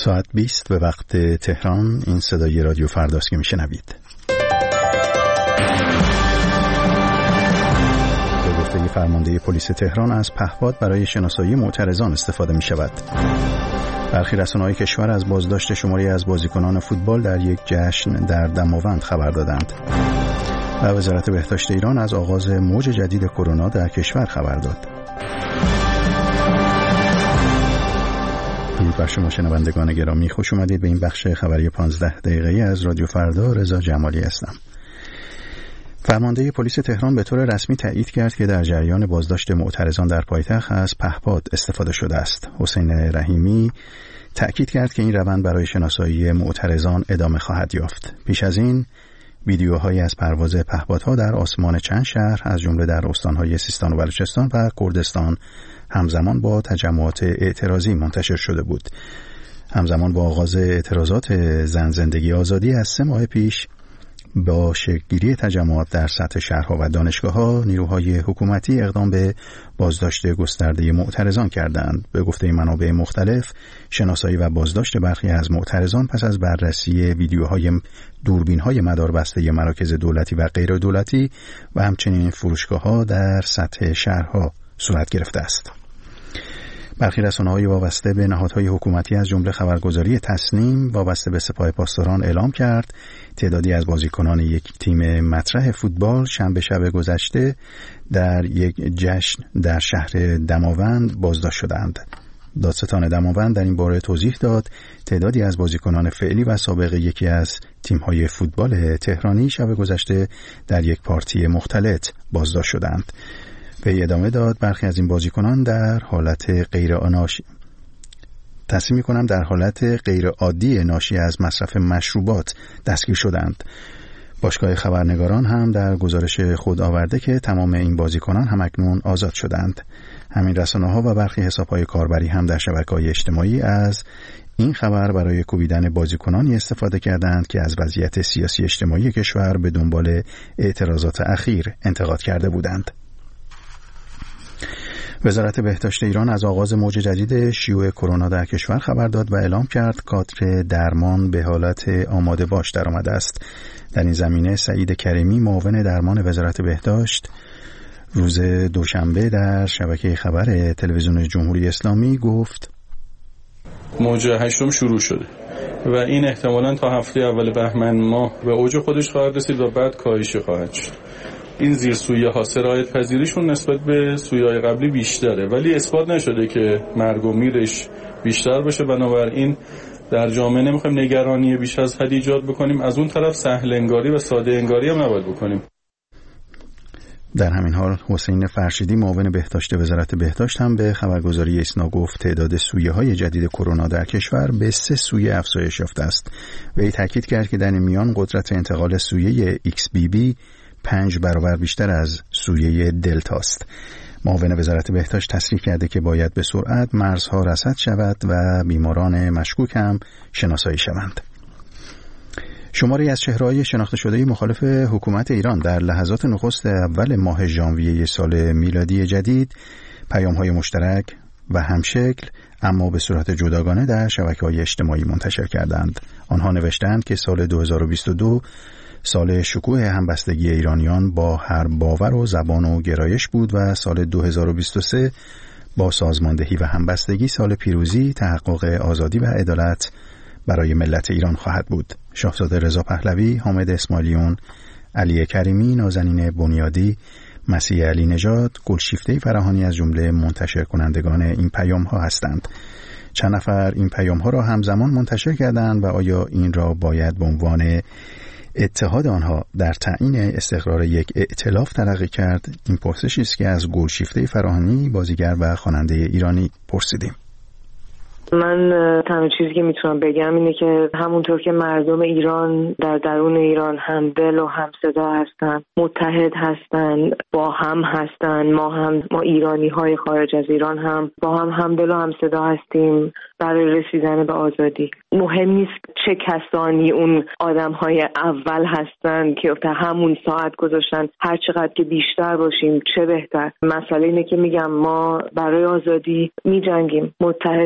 ساعت 20 به وقت تهران. این صدای رادیو فرداست که میشنوید. به گفته فرمانده پلیس تهران از پهپاد برای شناسایی معترضان استفاده می شود. برخی رسانه‌های کشور از بازداشت شماری از بازیکنان فوتبال در یک جشن در دماوند خبر دادند. و وزارت بهداشت ایران از آغاز موج جدید کرونا در کشور خبر داد. درود بر شما شنوندگان گرامی، خوش اومدید به این بخش خبری 15 دقیقه‌ای از رادیو فردا. رضا جمالی هستم. فرمانده پلیس تهران به طور رسمی تایید کرد که در جریان بازداشت معترضان در پایتخت از پهپاد استفاده شده است. حسین رحیمی تأکید کرد که این روند برای شناسایی معترضان ادامه خواهد یافت. پیش از این ویدیوهایی از پرواز پهپادها در آسمان چند شهر از جمله در استان‌های سیستان و بلوچستان و کردستان همزمان با تجمعات اعتراضی منتشر شده بود. همزمان با آغاز اعتراضات زن زندگی آزادی از 3 ماه پیش با شکل‌گیری تجمعات در سطح شهرها و دانشگاه‌ها، نیروهای حکومتی اقدام به بازداشت گسترده معترضان کردند. به گفته منابع مختلف، شناسایی و بازداشت برخی از معترضان پس از بررسی ویدیوهای دوربین‌های مداربسته مراکز دولتی و غیر دولتی و همچنین فروشگاه‌ها در سطح شهرها صورت گرفته است. برخی رسانه‌های وابسته به نهادهای حکومتی از جمله خبرگزاری تصنیم وابسته به سپاه پاسداران اعلام کرد تعدادی از بازیکنان یک تیم مطرح فوتبال شنبه شب گذشته در یک جشن در شهر دماوند بازداشت شدند. دادستان دماوند در این باره توضیح داد تعدادی از بازیکنان فعلی و سابق یکی از تیم‌های فوتبال تهرانی شب گذشته در یک پارتی مختلط بازداشت شدند. به ادامه داد برخی از این بازیکنان در حالت غیر عادی ناشی از مصرف مشروبات دستگیر شدند. باشگاه خبرنگاران هم در گزارش خود آورده که تمام این بازیکنان همکنون آزاد شدند. همین رسانه‌ها و برخی حساب‌های کاربری هم در شبکه‌های اجتماعی از این خبر برای کوبیدن بازیکنانی استفاده کردند که از وضعیت سیاسی اجتماعی کشور به دنبال اعتراضات اخیر انتقاد کرده بودند. وزارت بهداشت ایران از آغاز موج جدید شیوع کرونا در کشور خبر داد و اعلام کرد کادر درمان به حالت آماده باش درآمده است. در این زمینه سعید کریمی معاون درمان وزارت بهداشت روز دوشنبه در شبکه خبر تلویزیون جمهوری اسلامی گفت موج 8 شروع شده و این احتمالاً تا هفته اول بهمن ماه به اوج خودش خواهد رسید و بعد کاهش خواهد شد. این زیرسویه ها سرایت پذیریشون نسبت به سویه‌های قبلی بیشتره، ولی اثبات نشده که مرگ و میرش بیشتر باشه. بنابراین در جامعه نمیخوایم نگرانی بیش از حد ایجاد بکنیم، از اون طرف سهل انگاری و ساده انگاری هم نباید بکنیم. در همین حال حسین فرشیدی معاون بهداشت وزارت بهداشت هم به خبرگزاری ایسنا گفت تعداد سویه‌های جدید کرونا در کشور به 3 سویه افزایش یافته است. وی تاکید کرد که در این میان قدرت انتقال سویه XBB 5 برابر بیشتر از سویه دلتا است. معاون وزارت بهداشت تصریح کرده که باید به سرعت مرزها رصد شود و بیماران مشکوک هم شناسایی شوند. شماری از چهره‌های شناخته شده مخالف حکومت ایران در لحظات نخست اول ماه ژانویه سال میلادی جدید پیام‌های مشترک و همشکل اما به صورت جداگانه در شبکه‌های اجتماعی منتشر کردند. آنها نوشتند که سال 2022 سال شکوه همبستگی ایرانیان با هر باور و زبان و گرایش بود و سال 2023 با سازماندهی و همبستگی سال پیروزی، تحقق آزادی و عدالت برای ملت ایران خواهد بود. شاهزاده رضا پهلوی، حامد اسماعیلیون، علی کریمی، نازنین بنیادی، مسیح علی نژاد، گلشیفته فراهانی از جمله منتشر کنندگان این پیام ها هستند. چند نفر این پیام ها را همزمان منتشر کردند و آیا این را باید به عنوان اتحاد آنها در تعیین استقرار یک ائتلاف تلقی کرد؟ این پرسشی است که از گلشیفته فراهانی، بازیگر و خواننده ایرانی پرسیدیم. من تنها چیزی که میتونم بگم اینه که همونطور که مردم ایران در درون ایران هم دل و هم صدا هستن، متحد هستن، با هم هستن، ما ایرانی های خارج از ایران هم با هم دل و هم صدا هستیم برای رسیدن به آزادی. مهم نیست چه کسانی اون آدم های اول هستن که تا همون ساعت گذاشتن، هر چقدر که بیشتر باشیم چه بهتر. مسئله اینه که میگم ما برای آزادی میجنگیم، متحد هستیم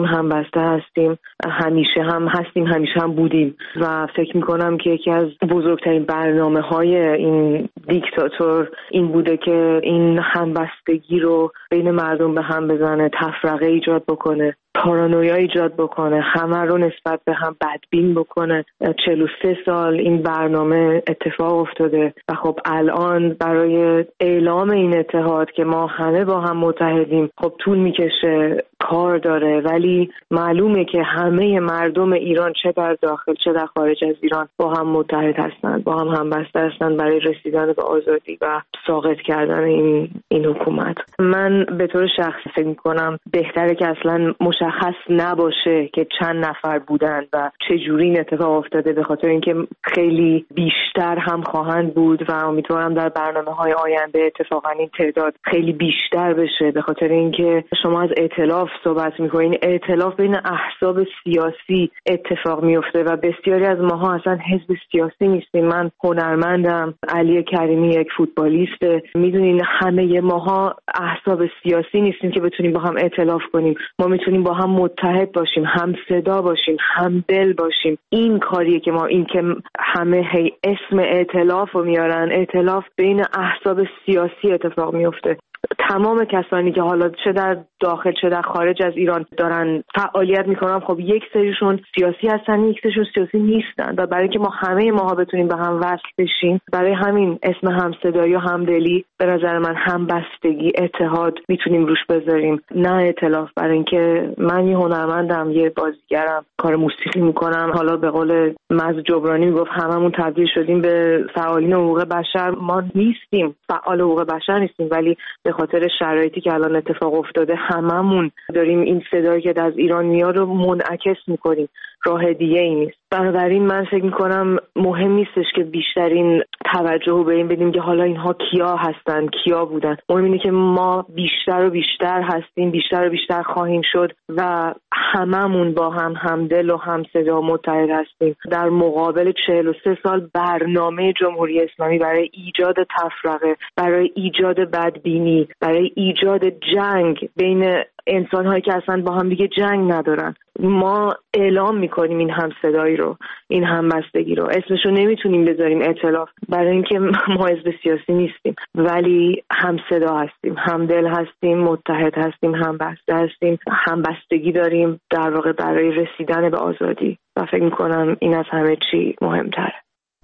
هستیم، همبسته هستیم، همیشه هم هستیم، همیشه هم بودیم و فکر میکنم که یکی از بزرگترین برنامه‌های این دیکتاتور این بوده که این همبستگی رو بین مردم به هم بزنه، تفرقه ایجاد بکنه، پارانویا ایجاد بکنه، همه رو نسبت به هم بدبین بکنه. 43 سال این برنامه اتفاق افتاده و خب الان برای اعلام این اتحاد که ما همه با هم متحدیم خب طول میکشه، کار داره، ولی معلومه که همه مردم ایران چه در داخل چه در خارج از ایران با هم متحد هستند، با هم همبسته هستند برای رسیدن به آزادی و ساقط کردن این حکومت. من به طور شخصی فکر میکنم بهتره که اصلا مشخص نباشه که چند نفر بودن و چه جوری این اتفاق افتاده، به خاطر اینکه خیلی بیشتر هم خواهند بود و امیدوارم در برنامه‌های آینده اتفاقا این تعداد خیلی بیشتر بشه، به خاطر اینکه شما از ائتلاف صحبت می‌کنین. ائتلاف بین احزاب سیاسی اتفاق میفته و بسیاری از ماها اصلا حزب سیاسی نیستیم. من هنرمندم، علی کریمی یک فوتبالیسته، میدونین همه ماها احزاب سیاسی نیستیم که بتونیم با هم ائتلاف کنیم. ما میتونیم با هم متحد باشیم، هم صدا باشیم، هم دل باشیم. این کاریه که ما، این که همه اسم ائتلاف رو میارن، ائتلاف بین احزاب سیاسی اتفاق میفته. تمام کسانی که حالا چه در داخل چه در خارج از ایران دارن فعالیت میکنن، خب یک سریشون سیاسی هستن، یک سریشون سیاسی نیستن و برای اینکه ما همه ماها بتونیم به هم وصل بشیم، برای همین اسم همصدایی و همدلی به نظر من همبستگی، اتحاد میتونیم روش بذاریم، نه ائتلاف. برای اینکه من یه هنرمندم، یه بازیگرم، کار موسیقی میکنم، حالا به قول مز جبرانی میگفت هممون تبدیل شدیم به فعالین حقوق بشر. ما نیستیم فعال حقوق بشر نیستیم، ولی به خاطر شرایطی که الان اتفاق افتاده هممون داریم این صدایی که از ایران میاد رو منعکس میکنیم، راه دیگه ای نیست. بنابراین من فکر میکنم مهم نیستش که بیشترین توجه رو به این بدیم که حالا اینها کیا هستن، کیا بودن. مهم اینه که ما بیشتر و بیشتر هستیم، بیشتر و بیشتر خواهیم شد و هممون با هم همدل و همصدا متحد هستیم در مقابل 43 سال برنامه جمهوری اسلامی برای ایجاد تفرقه، برای ایجاد بدبینی، برای ایجاد جنگ بین انسان‌هایی که اصلا با هم دیگه جنگ ندارن. ما اعلام میکنیم این همصدایی رو، این همبستگی رو. اسمشو نمیتونیم بذاریم ائتلاف برای اینکه ما حزب سیاسی نیستیم، ولی همصدا هستیم، همدل هستیم، متحد هستیم، همبسته هستیم، همبستگی داریم در واقع برای رسیدن به آزادی و فکر میکنم این از همه چی مهمتره.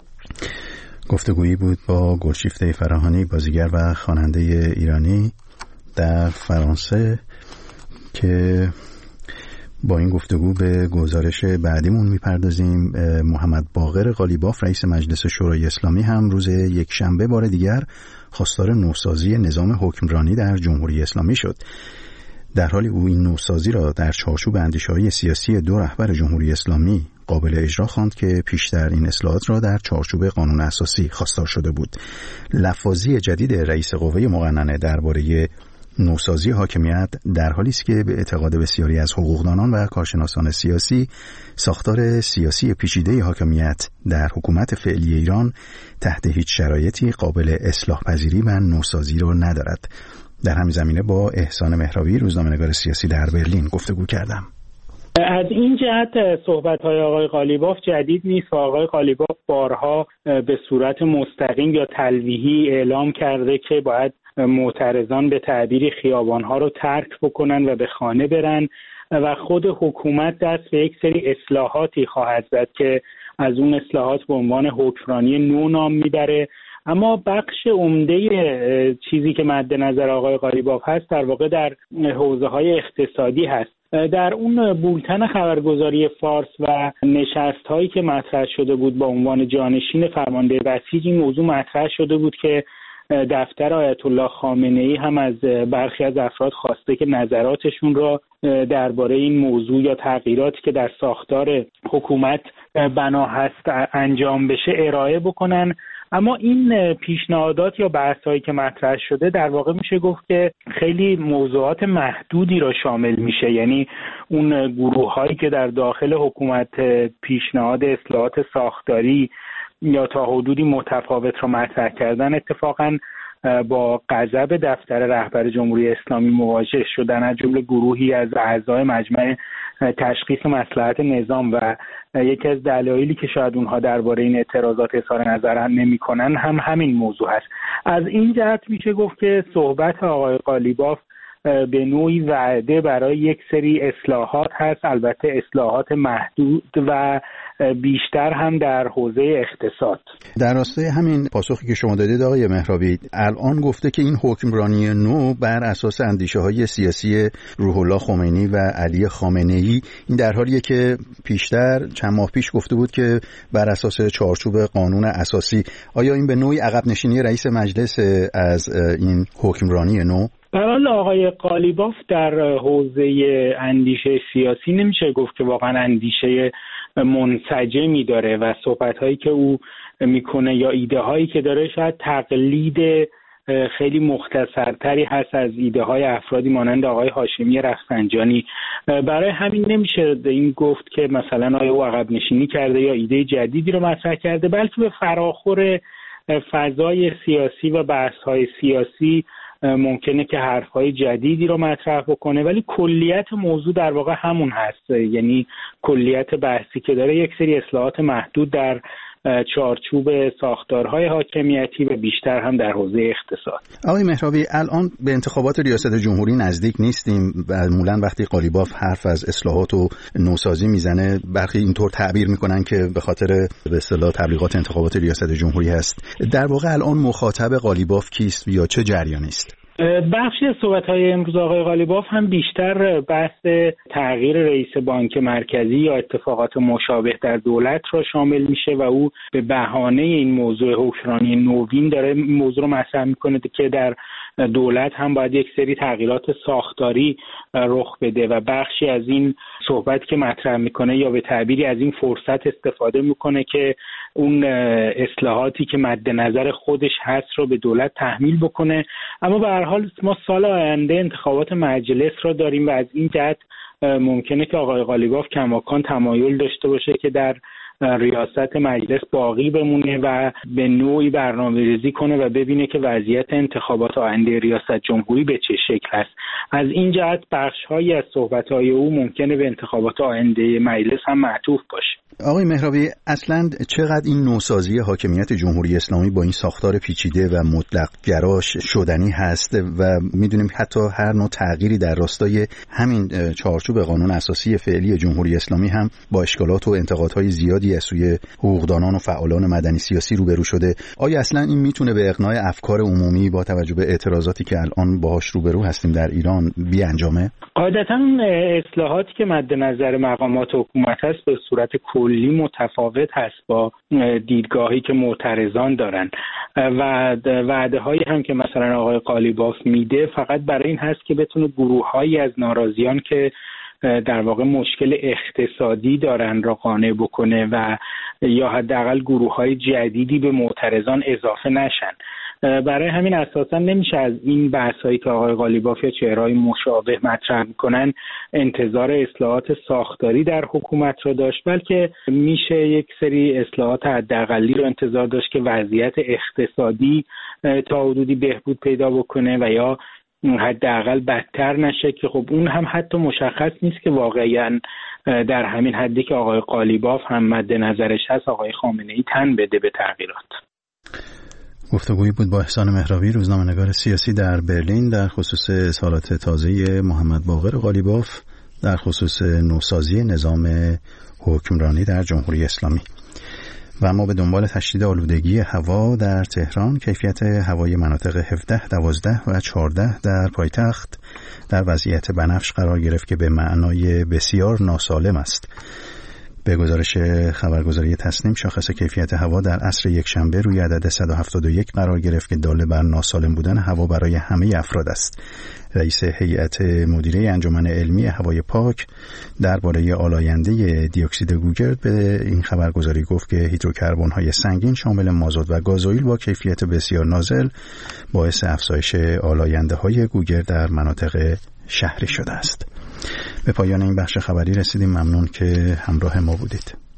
گفتگویی بود با گلشیفته فراهانی، بازیگر و خواننده ایرانی در فرانسه، که با این گفتگو به گزارش بعدیمون میپردازیم. محمد باقر قالیباف رئیس مجلس شورای اسلامی هم روز یکشنبه بار دیگر خواستار نوسازی نظام حکمرانی در جمهوری اسلامی شد. در حالی او این نوسازی را در چارچوب اندیشه‌های سیاسی دو رهبر جمهوری اسلامی قابل اجرا خواند که پیشتر این اصلاحات را در چارچوب قانون اساسی خواستار شده بود. لفاظی جدید رئیس قوه مقننه درباره نوسازی حاکمیت در حالی است که به اعتقاد بسیاری از حقوقدانان و کارشناسان سیاسی ساختار سیاسی پیچیده حاکمیت در حکومت فعلی ایران تحت هیچ شرایطی قابل اصلاح پذیری و نوسازی را ندارد. در همین زمینه با احسان مهراوی، روزنامه‌نگار سیاسی در برلین گفتگو کردم. از این جهت صحبت‌های آقای قالیباف جدید نیست. آقای قالیباف بارها به صورت مستقیم یا تلویحی اعلام کرده که باید معترضان به تعبیری خیابان‌ها رو ترک بکنن و به خانه برن و خود حکومت دست به یک سری اصلاحاتی خواهد زد که از اون اصلاحات به عنوان حکمرانی نو نام میبره. اما بخش عمده چیزی که مد نظر آقای قالیباف هست در واقع در حوزه‌های اقتصادی هست. در اون بولتن خبرگزاری فارس و نشست‌هایی که مطرح شده بود با عنوان جانشین فرمانده بسیج، این موضوع مطرح شده بود که دفتر آیت الله خامنه‌ای هم از برخی از افراد خواسته که نظراتشون را درباره این موضوع یا تغییراتی که در ساختار حکومت بنا هست انجام بشه ارائه بکنن. اما این پیشنهادات یا بحث‌هایی که مطرح شده در واقع میشه گفت که خیلی موضوعات محدودی را شامل میشه، یعنی اون گروه‌هایی که در داخل حکومت پیشنهاد اصلاحات ساختاری یا تا حدودی متفاوت را مطرح کردن اتفاقاً با غضب دفتر رهبر جمهوری اسلامی مواجه شدن، از جمله گروهی از اعضای مجمع تشخیص مصلحت نظام، و یکی از دلایلی که شاید اونها درباره این اعتراضات اظهار نظر نمی‌کنن هم همین موضوع هست. از این جهت میشه گفت که صحبت آقای قالیباف به نوعی وعده برای یک سری اصلاحات هست، البته اصلاحات محدود و بیشتر هم در حوزه اقتصاد. در راستای همین پاسخی که شما دادید آقای مهرابی، الان گفته که این حکمرانی نو بر اساس اندیشه‌های سیاسی روح الله خمینی و علی خامنه‌ای، این در حالیه که پیشتر چند ماه پیش گفته بود که بر اساس چارچوب قانون اساسی. آیا این به نوعی عقب نشینی رئیس مجلس از این حکمرانی نو؟ برای آقای قالیباف در حوزه اندیشه سیاسی نمیشه گفت که واقعا اندیشه منسجمی داره و صحبت‌هایی که او میکنه یا ایده‌هایی که داره شاید تقلید خیلی مختصرتری هست از ایده‌های افرادی مانند آقای هاشمی رفسنجانی. برای همین نمیشه این گفت که مثلا آیا او عقب نشینی کرده یا ایده جدیدی رو مطرح کرده، بلکه به فراخور فضای سیاسی و بحث‌های سیاسی ممکنه که حرف‌های جدیدی رو مطرح بکنه، ولی کلیت موضوع در واقع همون هست. یعنی کلیت بحثی که داره یک سری اصلاحات محدود در چارچوب ساختارهای حاکمیتی و بیشتر هم در حوزه اقتصاد. آقای مهرابی، الان به انتخابات ریاست جمهوری نزدیک نیستیم. معمولا وقتی قالیباف حرف از اصلاحات و نوسازی میزنه، برخی اینطور تعبیر میکنن که به خاطر به اصطلاح تبلیغات انتخابات ریاست جمهوری هست. در واقع الان مخاطب قالیباف کیست یا چه جریانی است؟ بخشی از صحبت‌های امروز آقای قالیباف هم بیشتر بحث تغییر رئیس بانک مرکزی یا اتفاقات مشابه در دولت را شامل میشه و او به بهانه این موضوع حکمرانی نوین داره موضوع رو مطرح میکنه که در دولت هم باید یک سری تغییرات ساختاری رخ بده و بخشی از این صحبت که مطرح میکنه یا به تعبیری از این فرصت استفاده میکنه که اون اصلاحاتی که مد نظر خودش هست رو به دولت تحمیل بکنه. اما به هر حال ما سال آینده انتخابات مجلس را داریم و از این جهت ممکنه که آقای قالیباف کماکان تمایل داشته باشه که در ریاست مجلس باقی بمونه و به نوعی برنامه‌ریزی کنه و ببینه که وضعیت انتخابات آینده ریاست جمهوری به چه شکل است. از این جهت بخش‌هایی از صحبت‌های او ممکنه به انتخابات آینده مجلس هم معطوف باشه. آقای مهرابی، اصلاً چقدر این نوسازی حاکمیت جمهوری اسلامی با این ساختار پیچیده و مطلق گراش شدنی هست و میدونیم حتی هر نوع تغییری در راستای همین چارچوب قانون اساسی فعلی جمهوری اسلامی هم با اشکالات و انتقادهای زیادی از سوی حقوقدانان و فعالان مدنی سیاسی روبرو شده. آیا اصلاً این میتونه به اقناع افکار عمومی با توجه به اعتراضاتی که الان باهاش روبرو هستیم در ایران بیانجامه؟ قاعدتاً اصلاحاتی که مد نظر مقامات حکومت هست به صورت کلی متفاوت هست با دیدگاهی که معترضان دارن و وعده‌هایی هم که مثلا آقای قالیباف میده فقط برای این هست که بتونه گروه‌هایی از ناراضیان که در واقع مشکل اقتصادی دارن را قانع بکنه و یا حداقل گروه‌های جدیدی به معترضان اضافه نشن. برای همین اساسا نمیشه از این بحثایی که آقای قالیباف یا چهره‌های مشابه مطرح میکنن انتظار اصلاحات ساختاری در حکومت را داشت، بلکه میشه یک سری اصلاحات حداقلی رو انتظار داشت که وضعیت اقتصادی تا حدودی بهبود پیدا بکنه و یا حداقل بدتر نشه که خب اون هم حتی مشخص نیست که واقعا در همین حدی که آقای قالیباف هم مد نظرش هست آقای خامنه‌ای تن بده به تغییرات. گفتگویی بود با احسان مهرابی، روزنامه‌نگار سیاسی در برلین، در خصوص اظهارات تازه محمد باقر قالیباف در خصوص نوسازی نظام حکمرانی در جمهوری اسلامی. و اما به دنبال تشدید آلودگی هوا در تهران، کیفیت هوای مناطق 17, 12 و 14 در پایتخت در وضعیت بنفش قرار گرفت که به معنای بسیار ناسالم است. به گزارش خبرگزاری تسنیم، شاخص کیفیت هوا در عصر یکشنبه روی عدد 171 قرار گرفت که دال بر ناسالم بودن هوا برای همه افراد است. رئیس هیئت مدیره انجمن علمی هوای پاک درباره آلاینده دیوکسید گوگرد به این خبرگزاری گفت که هیدروکربن‌های سنگین شامل مازوت و گازوئیل با کیفیت بسیار نازل باعث افزایش آلاینده‌های گوگرد در مناطق شهری شده است. به پایان این بخش خبری رسیدیم. ممنون که همراه ما بودید.